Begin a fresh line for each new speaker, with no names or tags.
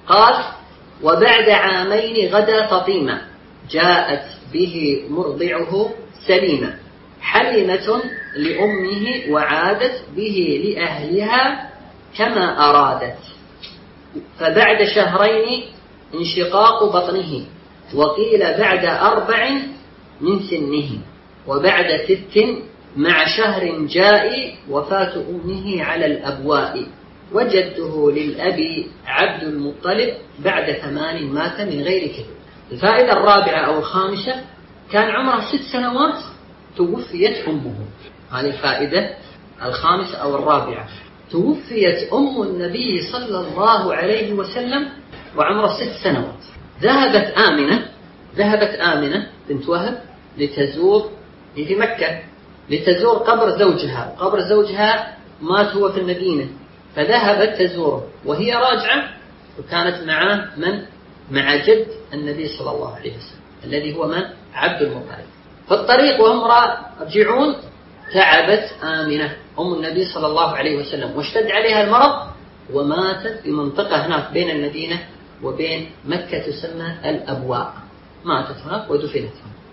قال: وبعد عامين غدا فطيمة جاءت به مرضعه سليمة، حلمة لأمه وعادت به لأهلها كما أرادت. فبعد شهرين انشقاق بطنه، وقيل بعد 4 من سنه، وبعد 6 مع شهر جاء وفاة أمه على الأبواء. وجدته للأبي عبد المطلب بعد 8 مات من غير كذب. الفائدة الرابعة أو الخامسة: كان عمره 6 سنوات توفيت أمه. هذه الفائدة الخامسة أو الرابعة. توفيت أم النبي صلى الله عليه وسلم وعمره 6 سنوات. ذهبت آمنة بنت وهب لتزور في مكة، لتزور قبر زوجها، وقبر زوجها مات هو في المدينة، فذهبت تزوره وهي راجعة، وكانت معه مع جد النبي صلى الله عليه وسلم الذي هو عبد المطلب. في الطريق وهم راجعون تعبت آمنة أم النبي صلى الله عليه وسلم، واشتد عليها المرض، وماتت في منطقة هناك بين المدينة وبين مكة تسمى الأبواء، ماتت هناك ودفنت هناك.